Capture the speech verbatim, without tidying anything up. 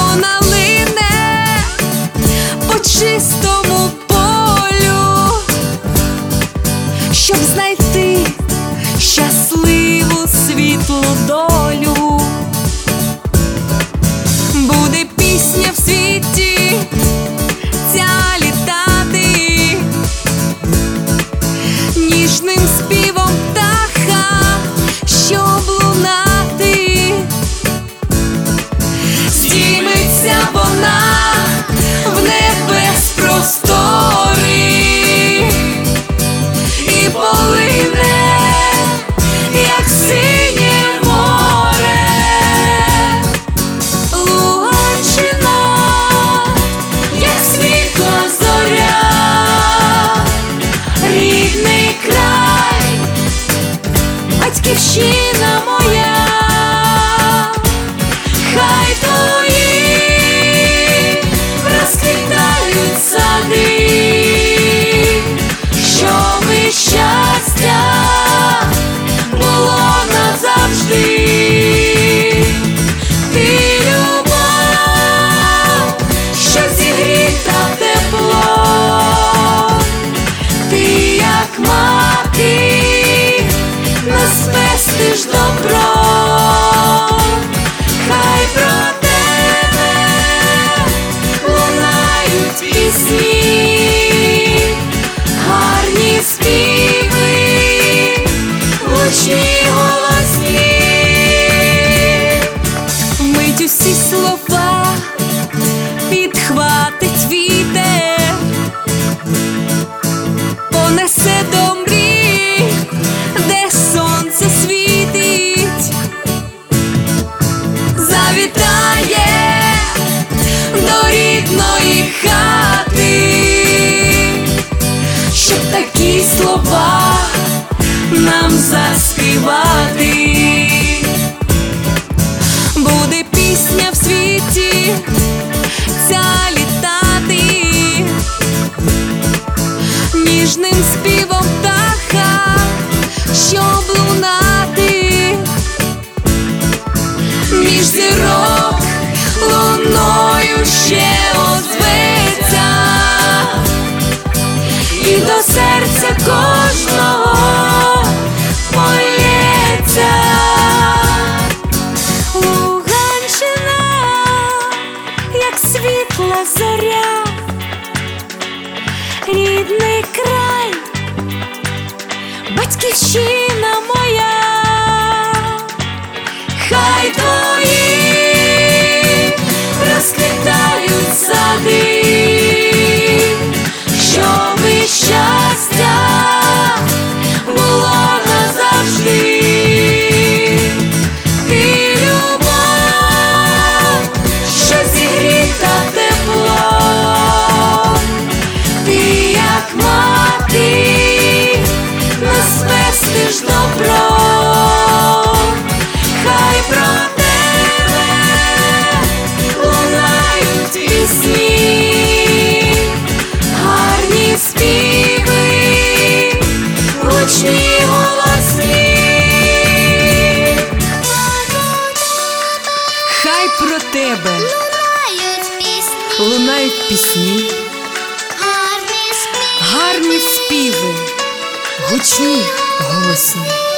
вона лине по чистому полю, щоб знайти щасливу світлу долю. Буде пісня в світі ця літати ніжним співом птаха, щоб лунати. Здійметься вона в небес простори і полине, як синє море. Луганщина, як світла зоря, рідний край, батьківщина моя. Хай твої розквітають сади, щоби щастя було назавжди. Ти любов, що зігріта тепло, ти як мати нас пестиш добро. Хай про тебе лунають пісні, гарні співи, гучні голосні. Вмить усі слова підхватить вітер, понесе до мрій, де сонце світить. Завітає до рідної хати, щоб такі слова нам заспівати. Буде пісня в світі ця літати ніжним співом птаха, щоб лунати. Між зірок луною ще озветься, і до серця кожного полється. Луганщина, як світла зоря, рідний край, батьківщина моя. Хай твої розквітають сади, щоби щастя було назавжди. Ти любов, що зігріта тепло, ти як мати нас пестиш добро. Хай про тебе лунають пісні, гарні співи, гучні голосні. Хай про тебе лунають пісні, лунають пісні, гарні співи, гарні співи, гучні голосні.